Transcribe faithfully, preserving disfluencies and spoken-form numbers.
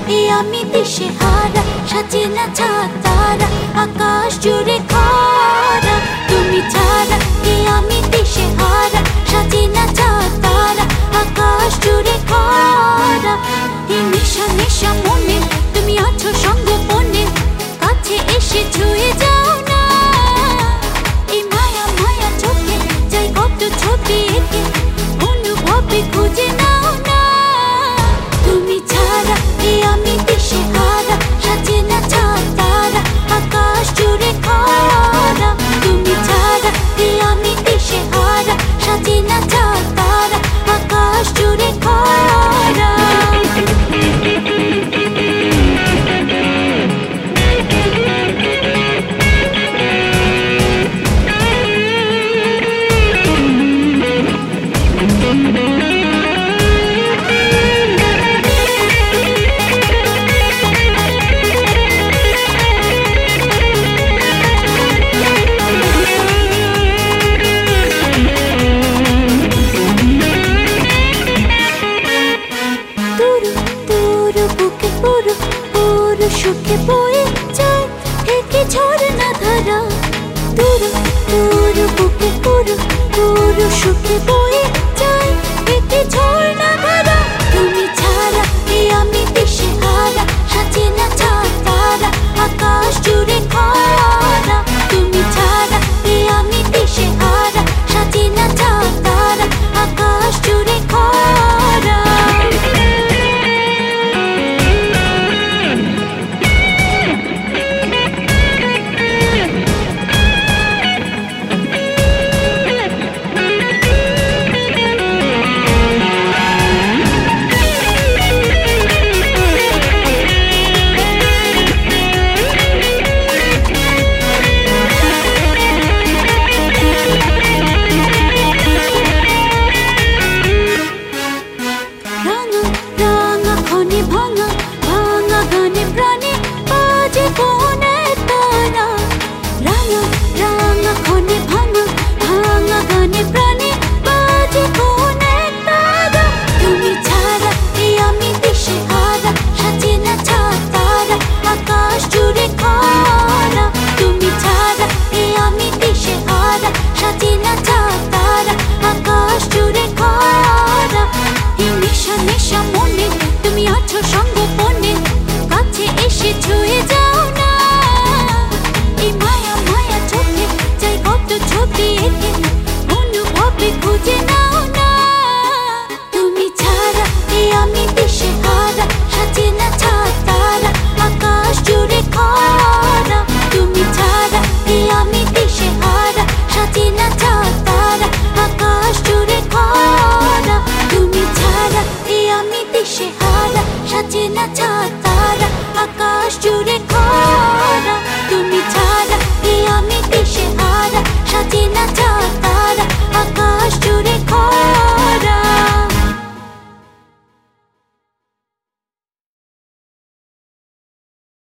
এ আমি দিশেহারা, সাজে না চাঁদ তারা, আকাশ জুড়ে খরা। তুমি ছাড়া এ আমি দিশেহারা, সাজে না চাঁদ তারা, আকাশ জুড়ে খরা। এই নেশা নেশা মনে তুমি আছো সঙ্গোপনে, কাছে এসে ছুঁয়ে যাও না। এই মায়া মায়া চোখে যাই কত ছবি এঁকে, অনুভবে খুঁজে নাও না। তুমি ছাড়া এ আমি দিশেহারা, সাজে না চাঁদ তারা, আকাশ জুড়ে খরা। তুমি ছাড়া এ আমি দিশেহারা, সাজে না চাঁদ তারা, আকাশ জুড়ে খরা। সুখে বয়ে যায় থেকে ঝরনা ধারা, দূর দূর বুকে পুরো পুরো সুখে বয়ে যায় থেকে ঝরনা ধারা। তুমি ছাড়া এ আমি দিশেহারা, সাজে না চাঁদ তারা, আকাশ জুড়ে খরা। তুমি ছাড়া এ আমি দিশেহারা, সাজে না চাঁদ তারা, আকাশ জুড়ে খরা। নেশা মনে তুমি আছো সঙ্গোপনে, কাছে এসে ছুঁয়ে যাও না। এই মায়া মায়া চোখে যাই কত ছবি এঁকে, অনুভবে খুঁজে নাও না। তুমি ছাড়া এ আমি দিশেহারা, সাজে না চাঁদ তারা, আকাশ জুড়ে খরা। তুমি ছাড়া এ আমি দিশেহারা, সাজে না চাঁদ তারা, আকাশ জুড়ে খরা। তুমি ছাড়া এ আমি দিশেহারা, সাজে না চাঁদ তারা, আকাশ জুড়ে